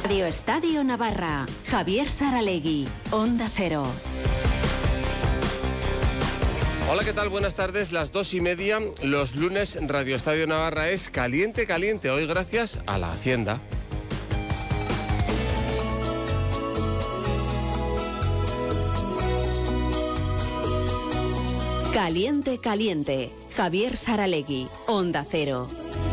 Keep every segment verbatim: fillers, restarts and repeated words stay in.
Radio Estadio Navarra. Javier Saralegui, Onda Cero. Hola, ¿qué tal? Buenas tardes, las dos y media. Los lunes Radio Estadio Navarra es caliente, caliente. Hoy gracias a la Hacienda. Caliente, caliente. Javier Saralegui, Onda Cero.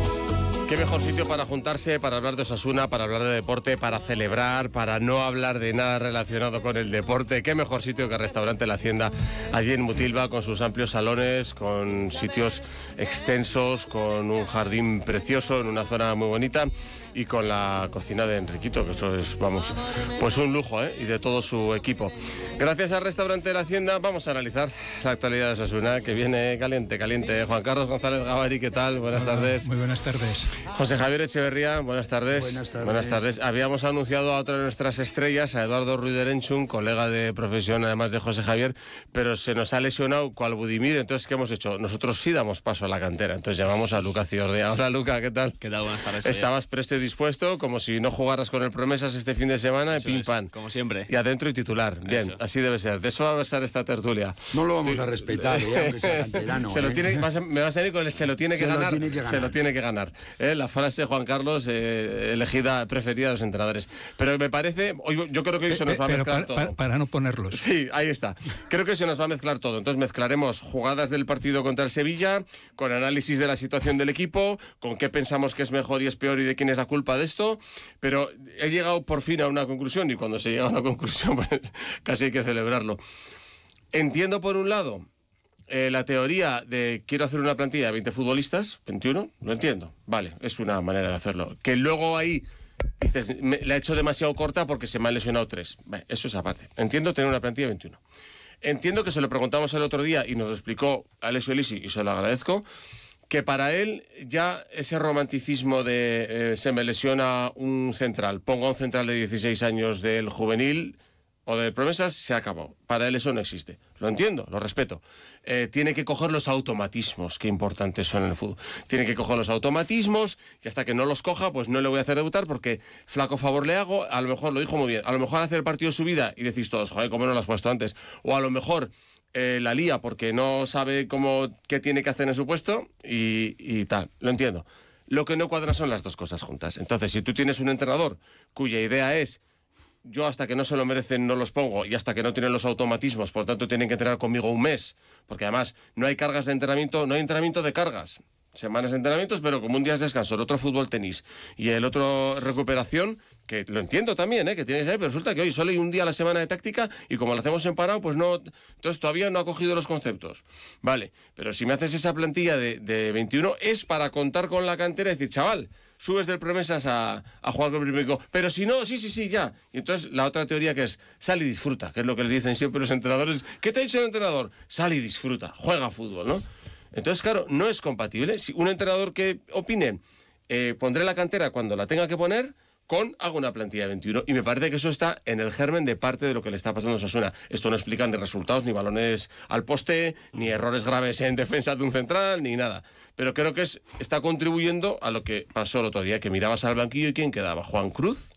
Qué mejor sitio para juntarse, para hablar de Osasuna, para hablar de deporte, para celebrar, para no hablar de nada relacionado con el deporte. Qué mejor sitio que el restaurante La Hacienda, allí en Mutilva, con sus amplios salones, con sitios extensos, con un jardín precioso en una zona muy bonita y con la cocina de Enriquito, que eso es, vamos, pues un lujo, ¿eh? Y de todo su equipo. Gracias al restaurante La Hacienda vamos a analizar la actualidad de Osasuna, que viene caliente, caliente. Juan Carlos González Gavari, ¿qué tal? Buenas Hola, tardes. Muy buenas tardes. José Javier Echeverría, buenas tardes. Buenas tardes. Buenas tardes. Habíamos anunciado a otra de nuestras estrellas, a Eduardo Ruiderenchun, colega de profesión además de José Javier, pero se nos ha lesionado cual Budimir. Entonces, ¿qué hemos hecho? Nosotros sí damos paso a la cantera. Entonces llamamos a Luca Ciordea. Hola, Luca, ¿qué tal? ¿Qué tal? Buenas tardes. Estabas presto y dispuesto, como si no jugaras con el Promesas este fin de semana, Eso y pim es, pam. como siempre. Y adentro y titular. Bien, Eso. así debe ser. De eso va a versar esta tertulia. No lo vamos Sí. a respetar, ¿eh? Aunque sea canterano. Se lo ¿eh? tiene, vas a- me vas a ir con el se lo tiene que Se lo ganar. tiene que ganar. Se lo tiene que ganar. ¿eh? La frase de Juan Carlos, eh, elegida, preferida de los entrenadores. Pero me parece, hoy, yo creo que hoy se nos va a Pero mezclar para, todo. para- para no ponerlos. Sí, ahí está. Creo que se nos va a mezclar todo. Entonces mezclaremos jugadas del partido contra el Sevilla, con análisis de la situación del equipo, con qué pensamos que es mejor y es peor y de quién es la culpa de esto. Pero he llegado por fin a una conclusión, y cuando se llega a una conclusión, pues casi hay que celebrarlo. Entiendo, por un lado, eh, la teoría de quiero hacer una plantilla de veinte futbolistas, veintiuno, lo entiendo. Vale, es una manera de hacerlo. Que luego ahí dices, me, la he hecho demasiado corta porque se me han lesionado tres. Vale, eso es aparte. Entiendo tener una plantilla de veintiuno. Entiendo que se lo preguntamos el otro día y nos lo explicó Alessio Elisi, y se lo agradezco, que para él ya ese romanticismo de eh, se me lesiona un central, pongo un central de dieciséis años del juvenil o de Promesas, se ha acabado. Para él eso no existe. Lo entiendo, lo respeto. Eh, tiene que coger los automatismos, que importantes son en el fútbol. Tiene que coger los automatismos y hasta que no los coja, pues no le voy a hacer debutar porque flaco favor le hago. A lo mejor, lo dijo muy bien, a lo mejor hace el partido de su vida y decís todos, joder, ¿cómo no lo has puesto antes? O a lo mejor eh, la lía porque no sabe cómo, qué tiene que hacer en su puesto y, y tal. Lo entiendo. Lo que no cuadra son las dos cosas juntas. Entonces, si tú tienes un entrenador cuya idea es yo hasta que no se lo merecen no los pongo y hasta que no tienen los automatismos, por tanto tienen que entrenar conmigo un mes, porque además no hay cargas de entrenamiento, no hay entrenamiento de cargas, semanas de entrenamientos, pero como un día es descanso, el otro fútbol tenis y el otro recuperación, que lo entiendo también, ¿eh? Que tienes ahí, pero resulta que hoy solo hay un día a la semana de táctica y como lo hacemos en parado, pues no, entonces todavía no ha cogido los conceptos. Vale, pero si me haces esa plantilla de, de veintiuno es para contar con la cantera y decir, chaval, subes del Promesas a, a jugar con el primer equipo, pero si no, sí, sí, sí, ya. Y entonces la otra teoría que es, sal y disfruta, que es lo que les dicen siempre los entrenadores. ¿Qué te ha dicho el entrenador? Sal y disfruta, juega fútbol, ¿no? Entonces, claro, no es compatible. Si un entrenador que opine, eh, pondré la cantera cuando la tenga que poner, con hago una plantilla de veintiuno. Y me parece que eso está en el germen de parte de lo que le está pasando a Osasuna. Esto no explica ni resultados, ni balones al poste, ni errores graves en defensa de un central, ni nada. Pero creo que es, está contribuyendo a lo que pasó el otro día, que mirabas al banquillo y ¿quién quedaba? Juan Cruz,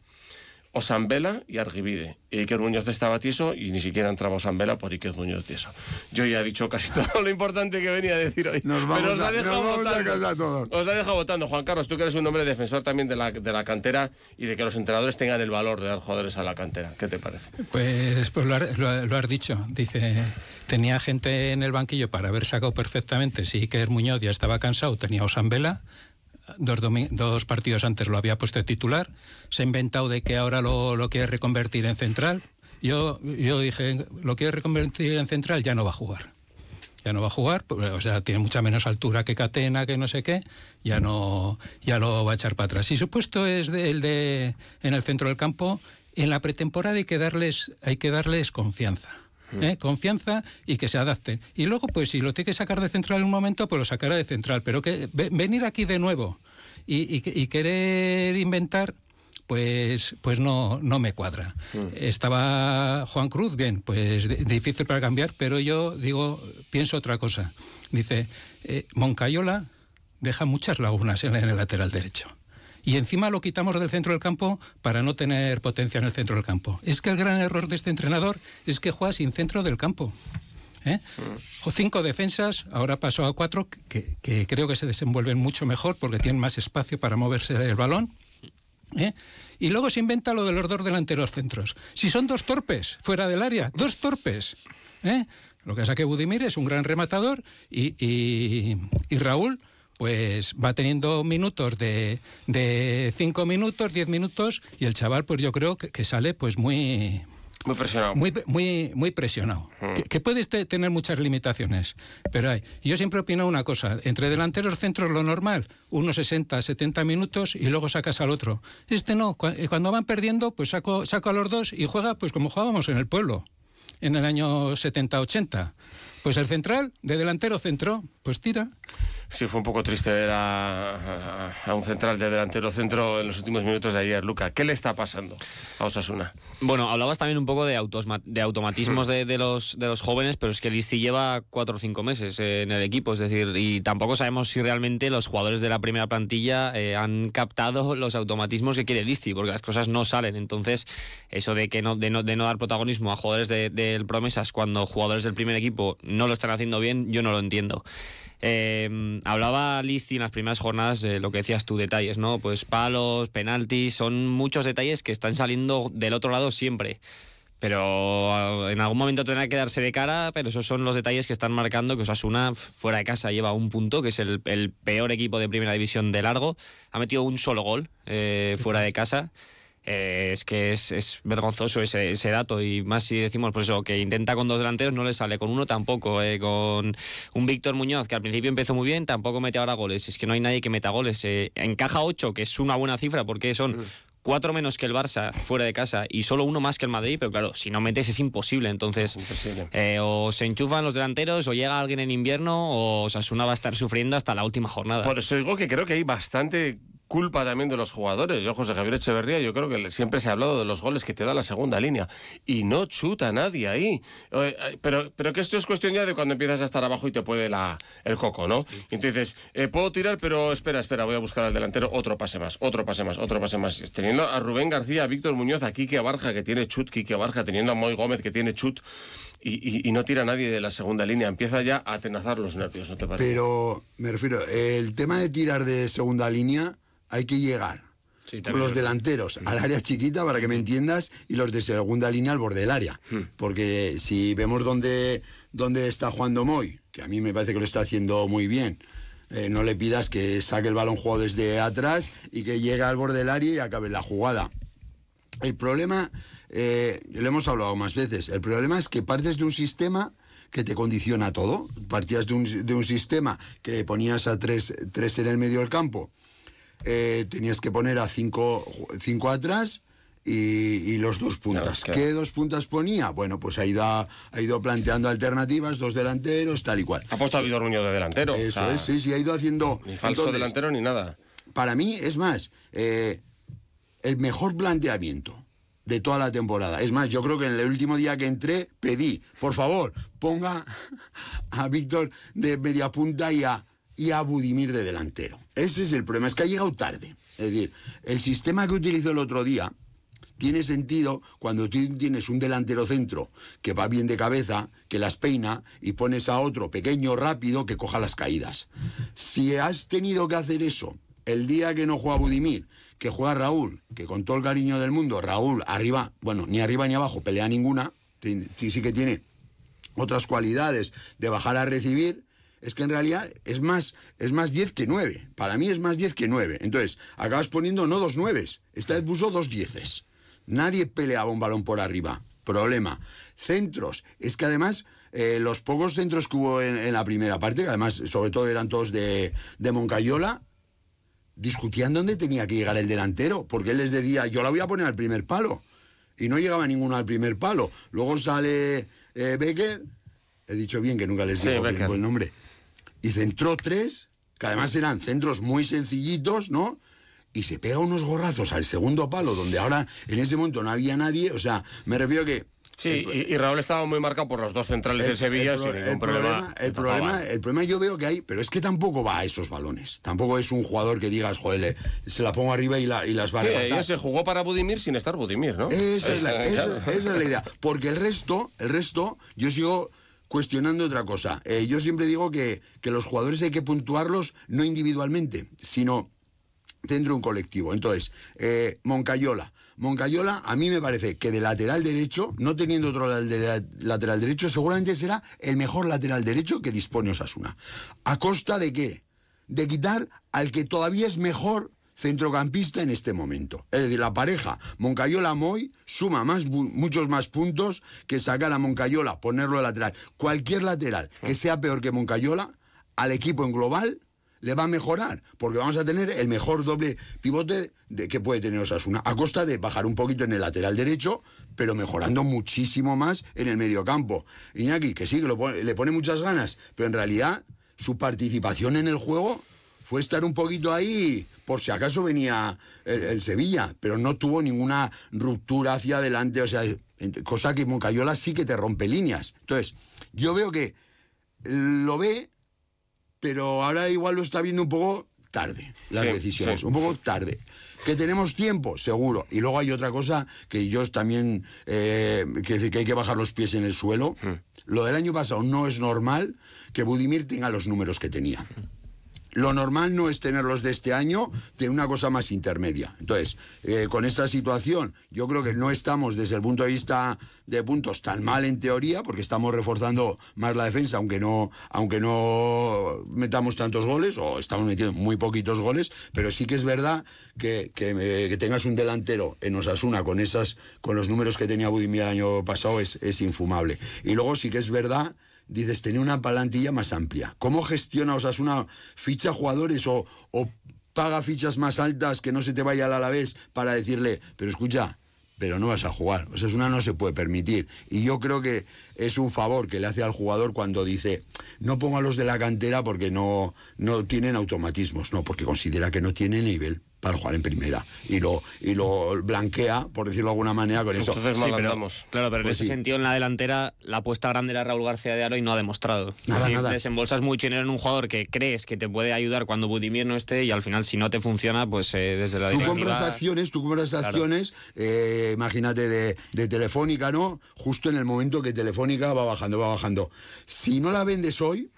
Osambela y Argibide. Y Iker Muñoz estaba tieso y ni siquiera entraba Osambela por Iker Muñoz tieso. Yo ya he dicho casi todo lo importante que venía a decir hoy. Nos vamos, pero os la a, he dejado nos vamos a votando. casar todos. Os la he dejado votando. Juan Carlos, tú que eres un hombre defensor también de la, de la cantera y de que los entrenadores tengan el valor de dar jugadores a la cantera. ¿Qué te parece? Pues, pues lo, har- lo ha- lo has dicho. Dice, tenía gente en el banquillo para haber sacado perfectamente. Si Iker Muñoz ya estaba cansado, tenía Osambela. Dos, domi- dos partidos antes lo había puesto de titular. Se ha inventado de que ahora lo, lo quiere reconvertir en central. Yo, yo dije, lo quiere reconvertir en central, ya no va a jugar. Ya no va a jugar, pues, o sea, tiene mucha menos altura que Catena, que no sé qué, ya no, ya lo va a echar para atrás. Y su puesto es de, el de en el centro del campo. En la pretemporada hay que darles, hay que darles confianza. ¿Eh? Confianza y que se adapten. Y luego, pues si lo tiene que sacar de central en un momento, pues lo sacará de central. Pero que ve, venir aquí de nuevo y, y, y querer inventar, pues pues no, no me cuadra. Mm. Estaba Juan Cruz, bien, pues de, difícil para cambiar, pero yo digo, pienso otra cosa. Dice, eh, Moncayola deja muchas lagunas en, en el lateral derecho. y encima lo quitamos del centro del campo para no tener potencia en el centro del campo. Es que el gran error de este entrenador es que juega sin centro del campo. ¿Eh? Cinco defensas, ahora pasó a cuatro, que, que creo que se desenvuelven mucho mejor porque tienen más espacio para moverse el balón. ¿Eh? Y luego se inventa lo de los dos delanteros centros. Si son dos torpes fuera del área, dos torpes. ¿Eh? Lo que pasa es que Budimir es un gran rematador y, y, y Raúl pues va teniendo minutos de, de cinco minutos, diez minutos, y el chaval pues yo creo que, que sale pues muy... Muy presionado. Muy, muy, muy presionado. Mm. Que, que puedes te, tener muchas limitaciones, pero hay. Yo siempre opino una cosa, entre delanteros centros lo normal, unos sesenta, setenta minutos y luego sacas al otro. Este no, cuando van perdiendo, pues saco, saco a los dos y juega pues como jugábamos en el pueblo, en el año setenta, ochenta. Pues el central, de delantero centro, pues tira. Sí, fue un poco triste ver a, a, a un central de delantero centro en los últimos minutos de ayer, Luca. ¿Qué le está pasando a Osasuna? Bueno, hablabas también un poco de, autosma- de automatismos de, de, los, de los jóvenes, pero es que Listi lleva cuatro o cinco meses eh, en el equipo, es decir, y tampoco sabemos si realmente los jugadores de la primera plantilla eh, han captado los automatismos que quiere Listi, porque las cosas no salen. Entonces, eso de que no, de no, de no dar protagonismo a jugadores del de, de promesas cuando jugadores del primer equipo no lo están haciendo bien, yo no lo entiendo. Eh, hablaba Listi en las primeras jornadas de lo que decías tú, detalles, ¿no? Pues palos, penaltis, son muchos detalles que están saliendo del otro lado siempre. Pero en algún momento tendrá que darse de cara, pero esos son los detalles que están marcando que Osasuna fuera de casa lleva un punto, que es el, el peor equipo de primera división de largo. Ha metido un solo gol eh, fuera de casa. Eh, es que es, es vergonzoso ese, ese dato, y más si decimos pues eso, que intenta con dos delanteros, no le sale, con uno tampoco, eh, con un Víctor Muñoz que al principio empezó muy bien, tampoco mete ahora goles. Es que no hay nadie que meta goles. Eh, encaja ocho, que es una buena cifra porque son cuatro menos que el Barça fuera de casa y solo uno más que el Madrid, pero claro, si no metes es imposible. Entonces imposible. Eh, o se enchufan los delanteros, o llega alguien en invierno, o Osasuna va a estar sufriendo hasta la última jornada. Por eso digo que creo que hay bastante culpa también de los jugadores. Yo, José Javier Echeverría, yo creo que siempre se ha hablado de los goles que te da la segunda línea y no chuta nadie ahí. Pero, pero que esto es cuestión ya de cuando empiezas a estar abajo y te puede la, el coco, ¿no? Entonces, eh, puedo tirar, pero espera, espera, voy a buscar al delantero, otro pase más, otro pase más, otro pase más. Teniendo a Rubén García, a Víctor Muñoz, a Quique Abarja, que tiene chut, Quique Abarja, teniendo a Moy Gómez, que tiene chut, y, y, y no tira nadie de la segunda línea. Empieza ya a atenazar los nervios, ¿no te parece? Pero, me refiero, el tema de tirar de segunda línea, hay que llegar sí, con los delanteros al área chiquita, para que me entiendas, y los de segunda línea al borde del área. Porque si vemos dónde, dónde está jugando Moy, que a mí me parece que lo está haciendo muy bien, eh, no le pidas que saque el balón jugado desde atrás y que llegue al borde del área y acabe la jugada. El problema, eh, lo hemos hablado más veces, el problema es que partes de un sistema que te condiciona todo. Partías de un, de un sistema que ponías a tres, tres en el medio del campo. Eh, tenías que poner a cinco, cinco atrás y, y los dos puntas. Claro, claro. ¿Qué dos puntas ponía? Bueno, pues ha ido, ha ido planteando alternativas, dos delanteros, tal y cual. Ha puesto a Víctor Muñoz de delantero. Eso o sea, es, sí, sí, ha ido haciendo... Ni falso entonces, delantero ni nada. Para mí, es más, eh, el mejor planteamiento de toda la temporada. Es más, yo creo que en el último día que entré, pedí, por favor, ponga a Víctor de media punta y a... y a Budimir de delantero. Ese es el problema, es que ha llegado tarde. Es decir, el sistema que utilizó el otro día tiene sentido cuando tú tienes un delantero centro que va bien de cabeza, que las peina, y pones a otro pequeño, rápido, que coja las caídas. Si has tenido que hacer eso el día que no juega Budimir, que juega Raúl, que con todo el cariño del mundo, Raúl arriba, bueno, ni arriba ni abajo, pelea ninguna, sí que tiene otras cualidades de bajar a recibir. Es que en realidad es más, es más diez que nueve. Para mí es más diez que nueve. Entonces, acabas poniendo no dos nueves. Esta vez puso dos dieces. Nadie peleaba un balón por arriba. Problema. Centros. Es que además, eh, los pocos centros que hubo en, en la primera parte, que además sobre todo eran todos de, de Moncayola, discutían dónde tenía que llegar el delantero. Porque él les decía, yo la voy a poner al primer palo. Y no llegaba ninguno al primer palo. Luego sale eh, Becker. He dicho bien que nunca les digo sí, el nombre. Y centró tres, que además eran centros muy sencillitos, ¿no? Y se pega unos gorrazos al segundo palo, donde ahora en ese momento no había nadie. O sea, me refiero que Sí, el, y, y Raúl estaba muy marcado por los dos centrales del Sevilla el, sin el, ningún el problema. problema, el problema. El problema yo veo que hay, pero es que tampoco va a esos balones. Tampoco es un jugador que digas, joder, le, se la pongo arriba y, la, y las va a Sí, levantar. ella se jugó para Budimir sin estar Budimir, ¿no? Esa es, la, Claro. esa, esa es la idea. Porque el resto, el resto, yo sigo cuestionando otra cosa. Eh, yo siempre digo que, que los jugadores hay que puntuarlos no individualmente, sino dentro de un colectivo. Entonces, eh, Moncayola. Moncayola, a mí me parece que de lateral derecho, no teniendo otro lateral derecho, seguramente será el mejor lateral derecho que dispone Osasuna. ¿A costa de qué? De quitar al que todavía es mejor centrocampista en este momento. Es decir, la pareja Moncayola-Moy suma más, muchos más puntos que sacar a Moncayola, ponerlo de lateral. Cualquier lateral que sea peor que Moncayola, al equipo en global le va a mejorar, porque vamos a tener el mejor doble pivote de, que puede tener Osasuna, a costa de bajar un poquito en el lateral derecho, pero mejorando muchísimo más en el mediocampo. Iñaki, que sí, que lo pone, le pone muchas ganas, pero en realidad su participación en el juego fue estar un poquito ahí, por si acaso venía el, el Sevilla, pero no tuvo ninguna ruptura hacia adelante, o sea, cosa que Moncayola sí que te rompe líneas. Entonces, yo veo que lo ve, pero ahora igual lo está viendo un poco tarde, las sí, decisiones, sí. un poco tarde. ¿Que tenemos tiempo? Seguro. Y luego hay otra cosa que yo también, eh, que, que hay que bajar los pies en el suelo. Hmm. Lo del año pasado no es normal que Budimir tenga los números que tenía. Lo normal no es tenerlos de este año, de una cosa más intermedia. Entonces, eh, con esta situación, yo creo que no estamos desde el punto de vista de puntos tan mal en teoría, porque estamos reforzando más la defensa, aunque no, aunque no metamos tantos goles, o estamos metiendo muy poquitos goles, pero sí que es verdad que, que, eh, que tengas un delantero en Osasuna con esas, con los números que tenía Budimir el año pasado es, es infumable. Y luego sí que es verdad, dices, tener una plantilla más amplia. ¿Cómo gestiona Osasuna? ¿Ficha jugadores o, o paga fichas más altas que no se te vaya al Alavés para decirle, pero escucha, pero no vas a jugar? Osasuna no se puede permitir. Y yo creo que es un favor que le hace al jugador cuando dice, no pongo a los de la cantera porque no, no tienen automatismos, no, porque considera que no tienen nivel para jugar en primera y lo y lo blanquea, por decirlo de alguna manera, con eso. Entonces Sí, mal pero, andamos. claro, pero Pues en ese sí. sentido, en la delantera, la apuesta grande era Raúl García de Aro y no ha demostrado. Nada, es decir, nada. desembolsas mucho dinero en un jugador que crees que te puede ayudar cuando Budimir no esté y al final, si no te funciona, pues eh, desde la Tú directiva... compras acciones, tú compras Claro. acciones, eh, imagínate, de, de Telefónica, ¿no? Justo en el momento que Telefónica va bajando, va bajando. Si no la vendes hoy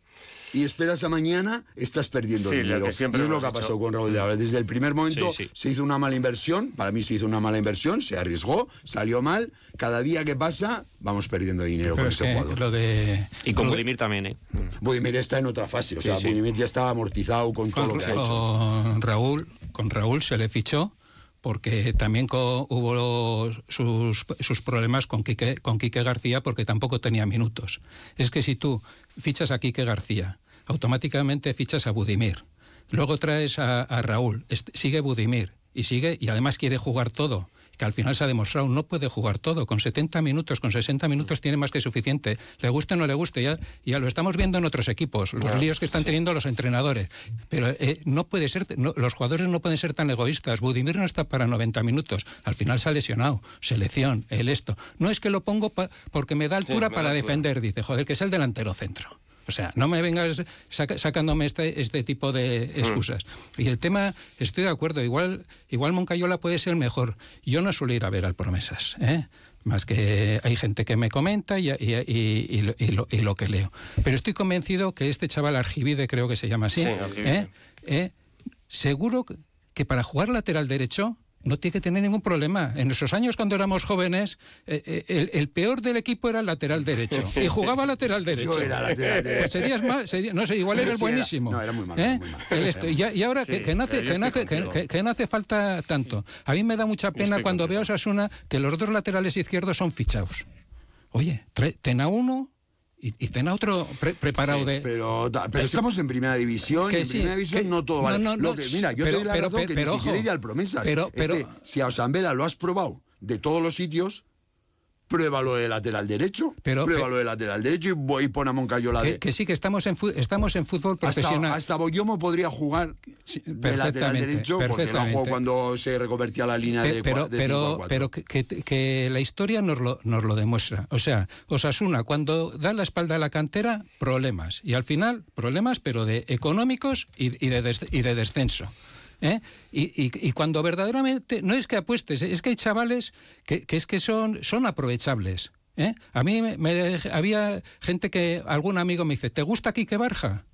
y esperas a mañana, estás perdiendo Sí, lo dinero. que siempre y es lo hemos que ha dicho. pasado con Raúl de Aro. Desde el primer momento Sí, sí. se hizo una mala inversión, para mí se hizo una mala inversión, se arriesgó, salió mal. Cada día que pasa, vamos perdiendo dinero Pero con es ese que jugador. lo de... Y con lo de- Budimir también, ¿eh? Budimir está en otra fase, o Sí, sea, sí. Budimir ya estaba amortizado con todo Con, lo que ha hecho. con Raúl, con Raúl se le fichó porque también co- hubo sus, sus problemas con Quique, con Quique García porque tampoco tenía minutos. Es que si tú fichas a Quique García, automáticamente fichas a Budimir, luego traes a, a Raúl, este, sigue Budimir y sigue y además quiere jugar todo, que al final se ha demostrado, no puede jugar todo, con setenta minutos, con sesenta minutos tiene más que suficiente, le guste o no le guste, ya, ya lo estamos viendo en otros equipos, los Bueno, líos que están sí. teniendo los entrenadores, pero eh, no puede ser, no, los jugadores no pueden ser tan egoístas, Budimir no está para noventa minutos, al final se ha lesionado, selección, el esto, no es que lo pongo pa, porque me da altura me da para altura. defender, dice, joder, que es el delantero centro. O sea, no me vengas saca, sacándome este, este tipo de excusas. Y el tema, estoy de acuerdo, igual, igual Moncayola puede ser mejor. Yo no suelo ir a ver al Promesas, ¿eh? Más que hay gente que me comenta y, y, y, y, lo, y, lo, y lo que leo. Pero estoy convencido que este chaval Argibide, creo que se llama así, Sí, Argibide. ¿eh? ¿Eh? Seguro que para jugar lateral derecho no tiene que tener ningún problema. En esos años, cuando éramos jóvenes, eh, eh, el, el peor del equipo era el lateral derecho. Y jugaba lateral derecho. Yo era lateral derecho. Pues serías más, sería- no sé, igual eres Sí, era- buenísimo. no, era muy malo, ¿Eh? muy malo. El esto. Y, ya- y ahora, Sí, que, que no hace, pero yo que, no estoy hace, que, contigo. que- que no hace falta tanto. A mí me da mucha pena estoy cuando contigo. veo a Osasuna que los dos laterales izquierdos son fichados. Oye, tre- ten a uno y, y ten a otro pre- preparado Sí, de... Pero, ta- pero estamos en primera división, que y en sí, primera división que- no todo no, vale. no, Lo no, que- mira, yo pero- te doy la pero- razón pero- que pero ni siquiera ojo, ir al Promesas. pero- pero- Este, si a Osambela lo has probado de todos los sitios, pruébalo de lateral derecho, Pero- pruébalo de lateral derecho y voy y pon a Moncayola de... Que, que sí, que estamos en, fu- estamos en fútbol profesional. Hasta, hasta Boyomo podría jugar Sí, de lateral perfectamente, derecho porque no perfectamente. jugó cuando se reconvertía la línea Pe- de, pero cua- de cinco a pero, cuatro. pero que, que- que la historia nos lo, nos lo demuestra. O sea, Osasuna, cuando da la espalda a la cantera, problemas. Y al final, problemas, pero de económicos y, y, de, des- y de descenso. ¿eh? Y, y- y cuando verdaderamente, no es que apuestes, es que hay chavales que, que es que son, son aprovechables. ¿eh? A mí me, me- había gente que, algún amigo me dice, ¿te gusta Quique Barja?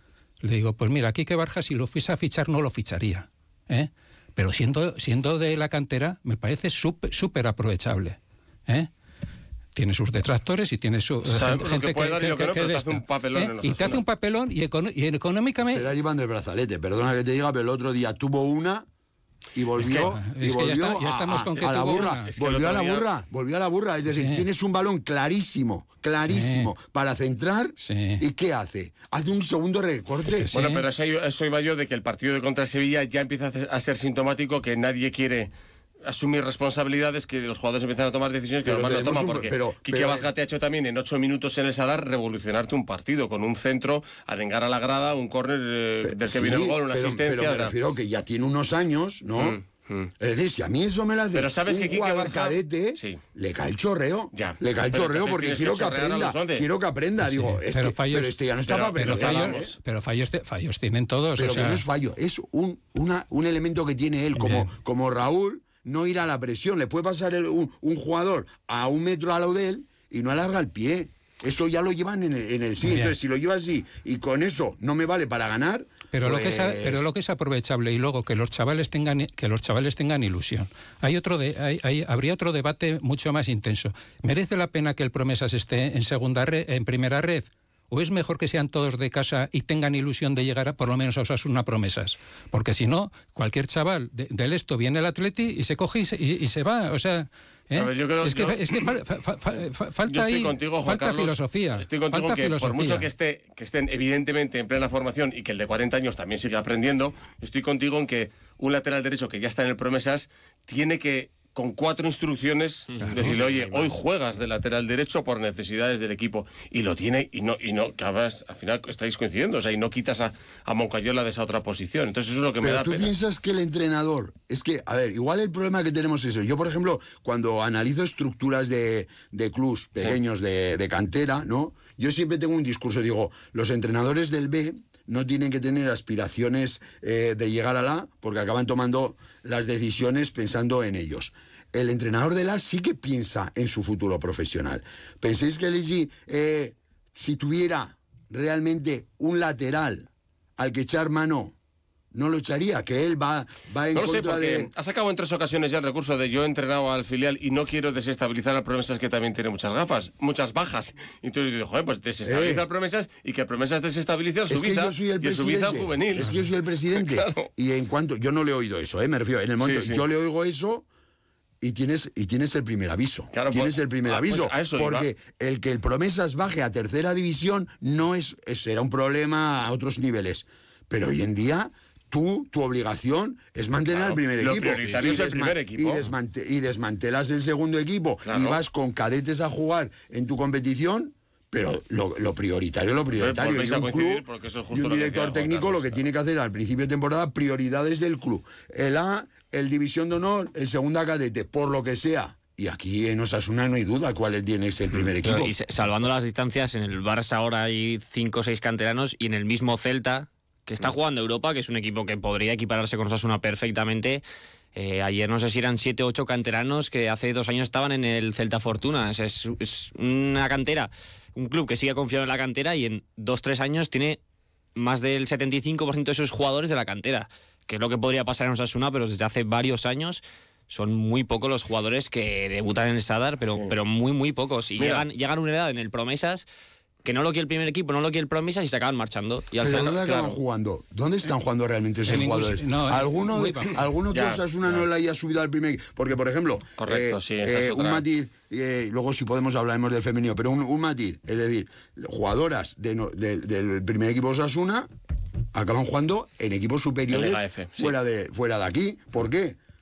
Le digo, pues mira, Quique Barja, si lo fuese a fichar, no lo ficharía. ¿eh? Pero siendo, siendo de la cantera, me parece súper súper aprovechable. ¿eh? Tiene sus detractores y tiene su Sabemos lo que puede dar y lo que no, pero te hace un papelón en ¿eh? los Y te hace Osasuna. un papelón y, econo- y económicamente... Se la llevan del brazalete, perdona que te diga, pero el otro día tuvo una y volvió, Es que- y es que ya volvió está- ya a- estamos a, con que a la tuvo burra, una. Es que el volvió a otro la día- burra, volvió a la burra, es decir, Sí. tienes un balón clarísimo, clarísimo para centrar Sí. y ¿qué hace? Hace un segundo recorte. Sí. Bueno, pero eso, eso iba yo de que el partido de contra Sevilla ya empieza a ser- a ser sintomático, que nadie quiere asumir responsabilidades, que los jugadores empiezan a tomar decisiones que Pero normal no tenemos toman, un- porque pero- Quique pero- Barja te ha hecho también en ocho minutos en el Sadar revolucionarte un partido, con un centro, arengar a la grada, un córner eh, del que Sí, viene el gol, una pero, asistencia. pero me o sea, refiero que ya tiene unos años, ¿no? Mm, mm. Es decir, si a mí eso me lo hace Pero sabes un que Quique jugador Barja- cadete, Sí. le cae el chorreo. Ya. Le cae el Pero chorreo entonces porque tienes quiero que que chorrear a los aprenda. once. Quiero que aprenda. Sí, Digo, es pero que, fallos- pero este ya no está pero- para Pero perder, fallos, ¿eh? pero fallos, te- fallos tienen todos. Pero o que sea, no es fallo, es un, una, un elemento que tiene él, como, Bien. como Raúl, no ir a la presión. Le puede pasar el- un, un jugador a un metro al lado de él y no alarga el pie. Eso ya lo llevan en el, en el sí. Bien. Entonces, si lo lleva así y con eso no me vale para ganar. Pero lo que es, pues- pero lo que es aprovechable y luego que los chavales tengan que los chavales tengan ilusión. Hay otro de, hay, hay- habría otro debate mucho más intenso. ¿Merece la pena que el Promesas esté en segunda red, en primera red? ¿O es mejor que sean todos de casa y tengan ilusión de llegar a, por lo menos a Osasuna Promesas? Porque si no, cualquier chaval de- del esto viene el Atleti y se coge y se, y- y se va. O sea, ¿eh? A ver, yo creo- es que, yo- es que fal- fa- fa- fa- fa- falta Yo estoy ahí contigo, Juan falta Carlos. filosofía. Estoy contigo falta que por filosofía. mucho que esté que estén evidentemente en plena formación y que el de cuarenta años también sigue aprendiendo, estoy contigo en que un lateral derecho que ya está en el Promesas tiene que, con cuatro instrucciones, decirle, oye, hoy juegas de lateral derecho por necesidades del equipo. Y lo tiene, y no, y no, que además, al final estáis coincidiendo, o sea, y no quitas a, a Moncayola de esa otra posición. Entonces eso es lo que me Pero da tú pena. piensas que el entrenador, es que, a ver, igual el problema que tenemos es eso. Yo, por ejemplo, cuando analizo estructuras de, de clubs pequeños de, de cantera, ¿no? Yo siempre tengo un discurso, digo, los entrenadores del B no tienen que tener aspiraciones eh, de llegar a la A, porque acaban tomando las decisiones pensando en ellos. El entrenador del A sí que piensa en su futuro profesional. ¿Pensáis que Ligi, eh, si tuviera realmente un lateral al que echar mano, no lo echaría? Que él va, va en No lo sé, contra porque de... ha sacado en tres ocasiones ya el recurso de yo he entrenado al filial y no quiero desestabilizar al Promesas, que también tiene muchas gafas, muchas bajas. Entonces yo digo, joder, pues desestabiliza Eh. al Promesas y que el Promesas desestabilice al Es que Subiza yo soy el y el Subiza al presidente. juvenil. Es que yo soy el presidente. Claro. Y en cuanto... Yo no le he oído eso, ¿eh? Me refiero. En el momento... Sí, sí. Yo le oigo eso... Y tienes, y tienes el primer aviso. Claro, tienes pues- el primer ah, pues aviso. a eso iba. Porque el que el Promesas baje a tercera división no es, es- será un problema a otros niveles. Pero hoy en día, tú, tu obligación es mantener Claro, al primer lo equipo. prioritario Y es el desma- primer equipo. Y, desmante- y desmantelas el segundo equipo. Claro. Y vas con cadetes a jugar en tu competición. Pero lo, lo prioritario, lo prioritario. volvéis Y a un coincidir, club porque eso es y justo un lo que director decía Juan técnico Carlos, lo que claro. tiene que hacer al principio de temporada, prioridades del club. El A, el División de Honor, el Segunda Cadete, por lo que sea. Y aquí en Osasuna no hay duda cuál tiene que ser el primer equipo. Claro, y se- salvando las distancias, en el Barça ahora hay cinco o seis canteranos y en el mismo Celta, que está jugando Europa, que es un equipo que podría equipararse con Osasuna perfectamente. Eh, ayer no sé si eran siete o ocho canteranos que hace dos años estaban en el Celta Fortuna. Es, es, es una cantera, un club que sigue confiado en la cantera y en dos tres años tiene más del setenta y cinco por ciento de sus jugadores de la cantera, que es lo que podría pasar en Osasuna, pero desde hace varios años son muy pocos los jugadores que debutan en el Sadar, pero, Sí. pero muy, muy pocos. Y Mira. llegan, llegan a una edad en el Promesas que no lo quiere el primer equipo, no lo quiere el Promesas y se acaban marchando. Y al Pero Celta- ¿dónde acaban claro. jugando? ¿Dónde están jugando realmente esos En ningún jugadores? sitio, no, en- ¿Alguno, muy de, bajo. ¿alguno que Ya, Osasuna ya. no le haya subido al primer equipo? Porque, por ejemplo, Correcto, eh, sí, esa es eh, otra. un matiz, eh, luego si podemos hablaremos del femenino, pero un, un matiz, es decir, jugadoras de no- de- del primer equipo Osasuna acaban jugando en equipos superiores En Liga F, sí. fuera, de, fuera de aquí. ¿Por qué?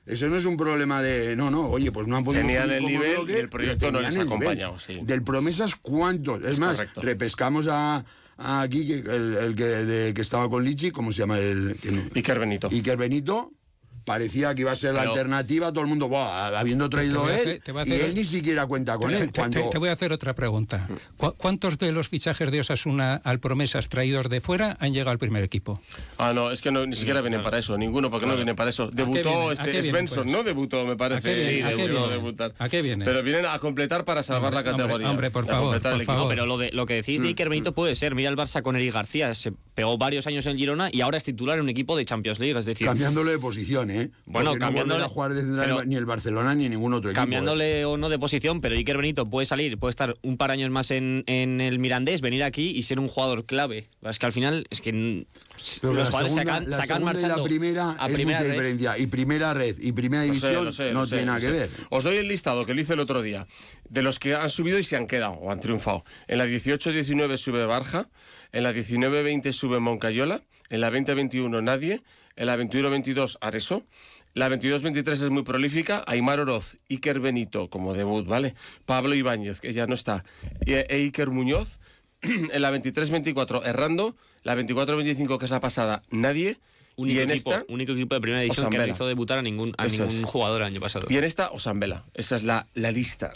Eso no es un problema de... No, no, oye, pues no han podido... Tenían subir el como nivel bloque, y el proyecto pero no tenían les ha el nivel. acompañado, sí. Del Promesas, ¿cuántos? Es, Es más, correcto. repescamos a, a aquí, que- el, el que, de- que estaba con Lichi, ¿cómo se llama? El, que no- Iker Benito. Iker Benito. Parecía que iba a ser la Pero- alternativa, todo el mundo, buah, habiendo traído Te voy a él, hacer- te voy a y hacer- él ni siquiera cuenta con Te- él. te, Cuando... te- te voy a hacer otra pregunta. ¿Cu- ¿Cuántos de los fichajes de Osasuna al Promesas traídos de fuera han llegado al primer equipo? Ah, no, es que no, ni siquiera vienen para eso, ninguno, porque no vienen para eso. Debutó vienen? ¿A este qué vienen, Svensson, pues? ¿no? Debutó, me parece. ¿A qué vienen? Sí, ¿A qué debutó, vienen? debutar. ¿A qué vienen? Pero vienen a completar para salvar Hombre, la categoría. hombre, por Y a favor, completar el por equipo. favor. No, pero lo, de, lo que decís de Iker Benito puede ser. Mira el Barça con Eric García. Se pegó varios años en Girona y ahora es titular en un equipo de Champions League. Es decir, Cambiándole de posición, ¿eh? Bueno, Porque no cambiándole- volverá a jugar de central pero- ni el Barcelona ni ningún otro equipo. ¿eh? cambiándole o no de posición, pero Iker Benito puede salir, puede estar un par de años más en, en el Mirandés, venir aquí y ser un jugador clave. Es que al final es que mm, Pero los la jugadores segunda, sacan, la sacan segunda y marchando la primera a es primera mucha red. diferencia. Y primera red y primera Lo sé, división lo sé, no lo sé, tiene nada lo que sé. ver. Os doy el listado que lo hice el otro día, de los que han subido y se han quedado, o han triunfado. En la dieciocho diecinueve sube Barja, en la diecinueve veinte sube Moncayola, en la veinte veintiuno nadie, en la veintiuno veintidós Areso, la veintidós veintitrés es muy prolífica, Aimar Oroz, Iker Benito como debut, ¿vale? Pablo Ibáñez, que ya no está, e, e Iker Muñoz, en la veintitrés veinticuatro Errando, la veinticuatro veinticinco que es la pasada, nadie, Único, y en equipo, esta... único equipo de primera división que no Osambela. hizo debutar a ningún, a Eso ningún es. jugador el año pasado. Y en esta, Osambela. Esa es la, la lista.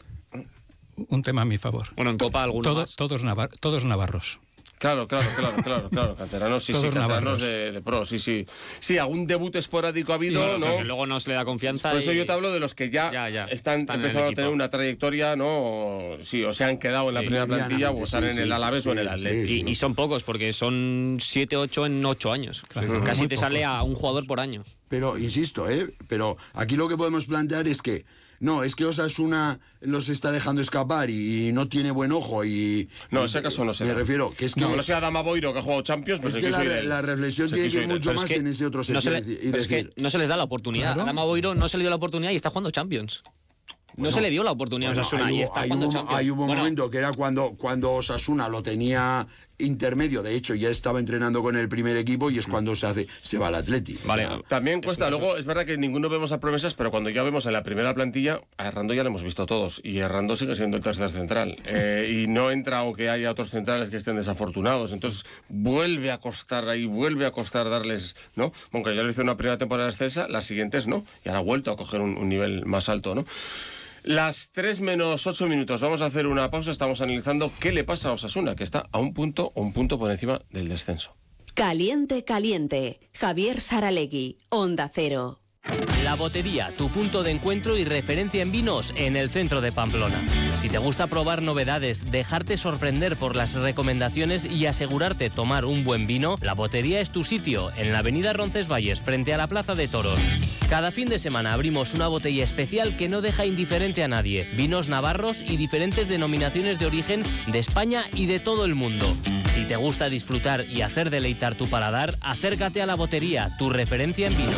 Un tema a mi favor. Bueno, en Copa alguno Todo- más. todos, navar- todos navarros. Claro, claro, claro, claro, claro. Canteranos, sí, Todos sí, canteranos navarros. de, de pro, sí, sí. Sí, algún debut esporádico ha habido, Bueno, ¿no? que luego no se le da confianza. Por eso y- yo te hablo de los que ya, Ya, ya, están, están en el empezando a equipo. tener una trayectoria, ¿no? Sí, o se han quedado en la Sí. primera plantilla o Medianamente, están sí, en sí, el Alavés sí, o en el sí, Atleti. sí, Y, y son pocos, porque son siete ocho en ocho años. Claro, Casi muy te sale pocos. a un jugador por año. Pero, insisto, ¿eh? Pero aquí lo que podemos plantear es que no, es que Osasuna los está dejando escapar y, y no tiene buen ojo y... No, y- ese caso no se Me da. refiero que es que... No, no sea Dama Boiro que ha jugado Champions, pues es se que quiso la, ir él. la reflexión Se tiene que quiso ir ir él. mucho Pero más es que en ese otro no sentido. se le, y decir- y pero es que decir, no se les da la oportunidad. Claro. A Adama Boiro no se le dio la oportunidad y está jugando Champions. No se le dio la oportunidad bueno, a Osasuna ahí y hubo- está ahí jugando hubo, Champions. ahí hubo un Bueno, momento que era cuando, cuando Osasuna lo tenía intermedio, de hecho ya estaba entrenando con el primer equipo y es cuando se hace se va al Atleti. Vale, O sea, También cuesta, luego es verdad que ninguno vemos a promesas, pero cuando ya vemos en la primera plantilla, a Errando ya lo hemos visto todos, y Errando sigue siendo el tercer central, eh, y no entra aunque haya otros centrales que estén desafortunados, entonces vuelve a costar ahí, vuelve a costar darles, ¿no? Aunque ya lo hizo una primera temporada excesa, las siguientes no, y ahora ha vuelto a coger un, un nivel más alto, ¿no? Las tres menos ocho minutos, vamos a hacer una pausa, estamos analizando qué le pasa a Osasuna, que está a un punto o un punto por encima del descenso. Caliente, caliente. Javier Saralegui, Onda Cero. La Botería, tu punto de encuentro y referencia en vinos en el centro de Pamplona. Si te gusta probar novedades, dejarte sorprender por las recomendaciones y asegurarte tomar un buen vino, La Botería es tu sitio, en la avenida Roncesvalles, frente a la Plaza de Toros. Cada fin de semana abrimos una botella especial que no deja indiferente a nadie. Vinos navarros y diferentes denominaciones de origen de España y de todo el mundo. Si te gusta disfrutar y hacer deleitar tu paladar, acércate a La Botería, tu referencia en vino.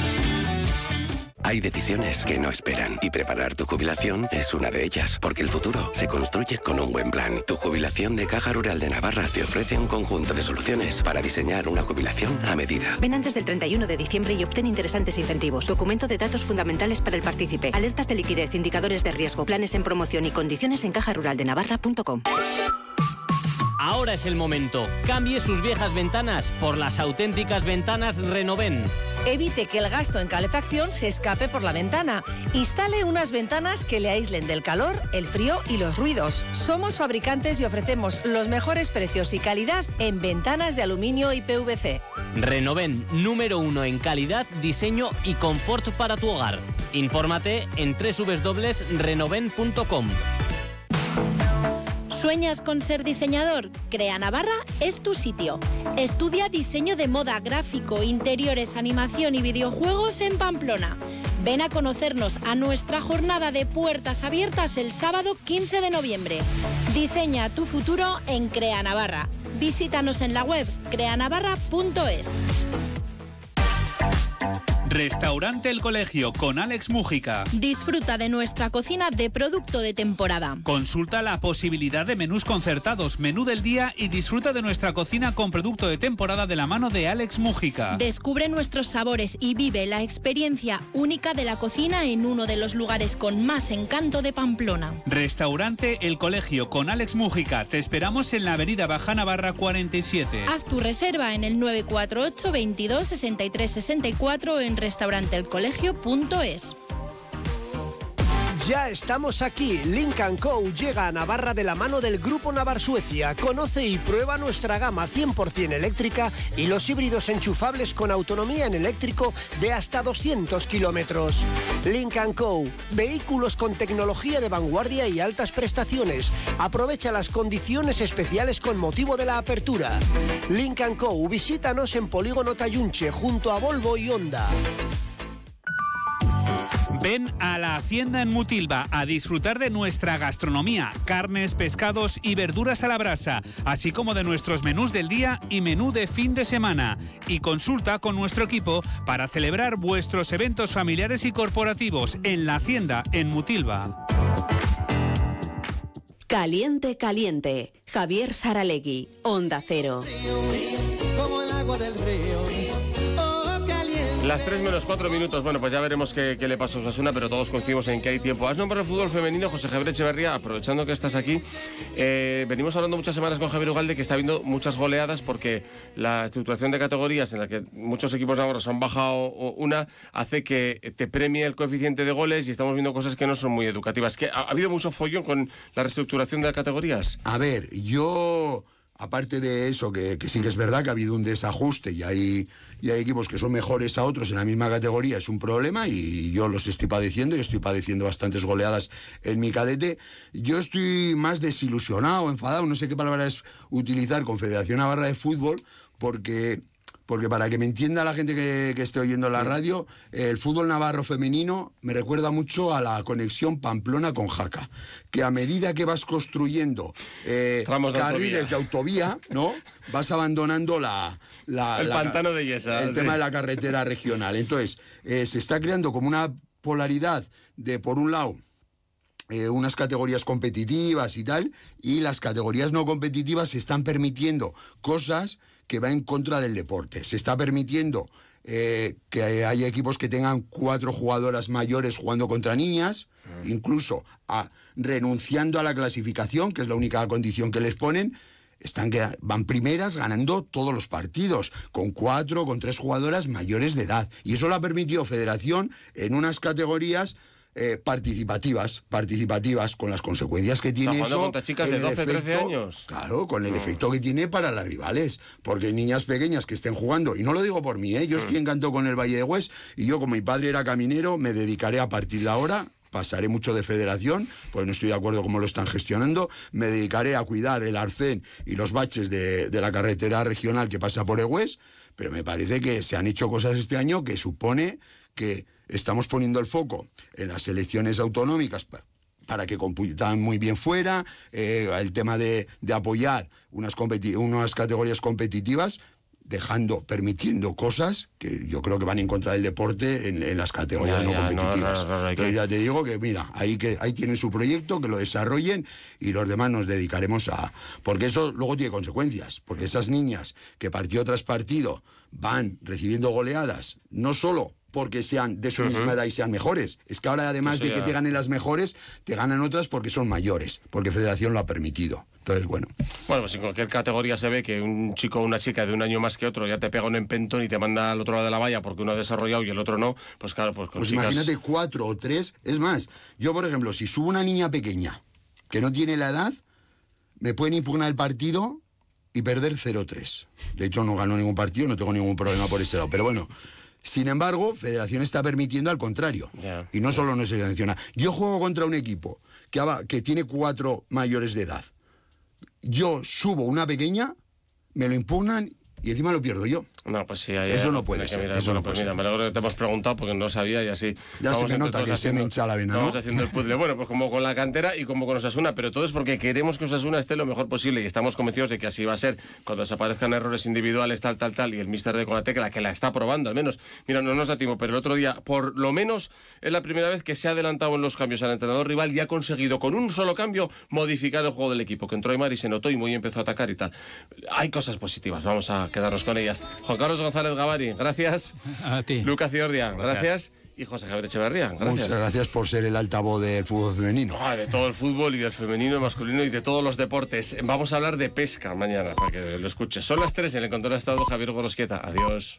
Hay decisiones que no esperan y preparar tu jubilación es una de ellas, porque el futuro se construye con un buen plan. Tu jubilación de Caja Rural de Navarra te ofrece un conjunto de soluciones para diseñar una jubilación a medida. Ven antes del treinta y uno de diciembre y obtén interesantes incentivos. Documento de datos fundamentales para el partícipe. Alertas de liquidez, indicadores de riesgo, planes en promoción y condiciones en caja rural de navarra punto com. Ahora es el momento. Cambie sus viejas ventanas por las auténticas ventanas Renoven. Evite que el gasto en calefacción se escape por la ventana. Instale unas ventanas que le aíslen del calor, el frío y los ruidos. Somos fabricantes y ofrecemos los mejores precios y calidad en ventanas de aluminio y P V C. Renoven, número uno en calidad, diseño y confort para tu hogar. Infórmate en doble u doble u doble u punto renoven punto com. ¿Sueñas con ser diseñador? Crea Navarra es tu sitio. Estudia diseño de moda, gráfico, interiores, animación y videojuegos en Pamplona. Ven a conocernos a nuestra jornada de puertas abiertas el sábado quince de noviembre. Diseña tu futuro en Crea Navarra. Visítanos en la web crea navarra punto es. Restaurante El Colegio con Alex Mújica. Disfruta de nuestra cocina de producto de temporada. Consulta la posibilidad de menús concertados, menú del día y disfruta de nuestra cocina con producto de temporada de la mano de Alex Mújica. Descubre nuestros sabores y vive la experiencia única de la cocina en uno de los lugares con más encanto de Pamplona. Restaurante El Colegio con Alex Mújica. Te esperamos en la avenida Baja Navarra cuarenta y siete. Haz tu reserva en el nueve cuatro ocho veintidós sesenta y tres sesenta y cuatro en restaurante el colegio punto es. Ya estamos aquí. Lynk and Co llega a Navarra de la mano del Grupo Navar Suecia. Conoce y prueba nuestra gama cien por ciento eléctrica y los híbridos enchufables con autonomía en eléctrico de hasta doscientos kilómetros. Lynk and Co, vehículos con tecnología de vanguardia y altas prestaciones. Aprovecha las condiciones especiales con motivo de la apertura. Lynk and Co, visítanos en Polígono Tayunche junto a Volvo y Honda. Ven a la Hacienda en Mutilva a disfrutar de nuestra gastronomía, carnes, pescados y verduras a la brasa, así como de nuestros menús del día y menú de fin de semana. Y consulta con nuestro equipo para celebrar vuestros eventos familiares y corporativos en la Hacienda en Mutilva. Caliente, caliente. Javier Saralegui, Onda Cero. Como el agua del río. Las tres menos cuatro minutos, bueno, pues ya veremos qué, qué le pasa a Osasuna, pero todos coincidimos en que hay tiempo. Has nombrado el fútbol femenino, José Javier Echeverría, aprovechando que estás aquí. Eh, venimos hablando muchas semanas con Javier Ugalde que está habiendo muchas goleadas porque la estructuración de categorías en la que muchos equipos de ahora se han bajado una hace que te premie el coeficiente de goles y estamos viendo cosas que no son muy educativas. ¿Que ha, ha habido mucho follón con la reestructuración de las categorías? A ver, yo... Aparte de eso, que, que sí que es verdad que ha habido un desajuste y hay, y hay equipos que son mejores a otros en la misma categoría, es un problema y yo los estoy padeciendo, y estoy padeciendo bastantes goleadas en mi cadete. Yo estoy más desilusionado, enfadado, no sé qué palabra es utilizar con Federación Navarra de Fútbol, porque... Porque para que me entienda la gente que, que esté oyendo la radio, el fútbol navarro femenino me recuerda mucho a la conexión Pamplona con Jaca, que a medida que vas construyendo eh, de carriles de autovía, ¿no? Vas abandonando la... la el la, pantano de Yesa. El sí. tema de la carretera regional. Entonces, eh, se está creando como una polaridad de, por un lado, Eh, unas categorías competitivas y tal, y las categorías no competitivas se están permitiendo cosas que van en contra del deporte. Se está permitiendo eh, que haya equipos que tengan cuatro jugadoras mayores jugando contra niñas, mm. incluso a, renunciando a la clasificación, que es la única condición que les ponen. Están que van primeras ganando todos los partidos, con cuatro, con tres jugadoras mayores de edad. Y eso lo ha permitido Federación en unas categorías Eh, participativas, participativas, con las consecuencias que tiene eso. Contra chicas de doce, trece años. Claro, con el no. efecto que tiene para las rivales, porque niñas pequeñas que estén jugando, y no lo digo por mí, ¿eh? yo estoy encantado con el Valle de Hues, y yo, como mi padre era caminero, me dedicaré a partir de ahora, pasaré mucho de Federación, pues no estoy de acuerdo cómo lo están gestionando, me dedicaré a cuidar el arcén y los baches de, de la carretera regional que pasa por Egués, pero me parece que se han hecho cosas este año que supone que estamos poniendo el foco en las elecciones autonómicas para que computan muy bien fuera, eh, el tema de, de apoyar unas, competi- unas categorías competitivas, dejando, permitiendo cosas que yo creo que van en contra del deporte en, en las categorías ya, no ya, competitivas. No, no, no, no, Entonces que... ya te digo que, mira, ahí, que, ahí tienen su proyecto, que lo desarrollen y los demás nos dedicaremos a... Porque eso luego tiene consecuencias, porque esas niñas que partido tras partido van recibiendo goleadas, no solo porque sean de su uh-huh. misma edad y sean mejores. Es que ahora, además Eso de que ya... te ganen las mejores, te ganan otras porque son mayores, porque Federación lo ha permitido. Entonces, bueno. Bueno, pues en cualquier categoría se ve que un chico o una chica de un año más que otro ya te pega un empentón y te manda al otro lado de la valla porque uno ha desarrollado y el otro no, pues claro, pues con Pues chicas... imagínate cuatro o tres. Es más, yo, por ejemplo, si subo una niña pequeña que no tiene la edad, me pueden impugnar el partido y perder cero tres. De hecho, no ganó ningún partido, no tengo ningún problema por ese lado. Pero bueno... Sin embargo, Federación está permitiendo al contrario. Yeah, y no yeah. solo no se sanciona. Yo juego contra un equipo que, ha, que tiene cuatro mayores de edad. Yo subo una pequeña, me lo impugnan y encima lo pierdo yo. No, pues sí, ahí Eso hay- no puede hay que ser, mirar. eso Bueno, no pues puede mira, ser. me alegro que te hemos preguntado porque no sabía y así. Ya se vamos me entre nota todos que se me hincha la vena, ¿no? Vamos haciendo el puzzle. Bueno, pues como con la cantera y como con Osasuna, pero todo es porque queremos que Osasuna esté lo mejor posible y estamos convencidos de que así va a ser. Cuando desaparezcan errores individuales, tal, tal, tal, y el míster de con la tecla, que la está probando al menos. Mira, no nos da tiempo, pero el otro día, por lo menos, es la primera vez que se ha adelantado en los cambios al entrenador rival y ha conseguido con un solo cambio modificar el juego del equipo, que entró Aymar y se notó y muy empezó a atacar y tal. Hay cosas positivas, vamos a quedarnos con ellas. Juan Carlos González Gavari, gracias. A ti. Lucas Ciordia, gracias. Gracias. Y José Javier Echeverría, gracias. Muchas gracias por ser el altavoz del fútbol femenino. Ah, de todo el fútbol y del femenino, el masculino y de todos los deportes. Vamos a hablar de pesca mañana, para que lo escuches. Son las tres en el control de estado Javier Gorosquieta. Adiós.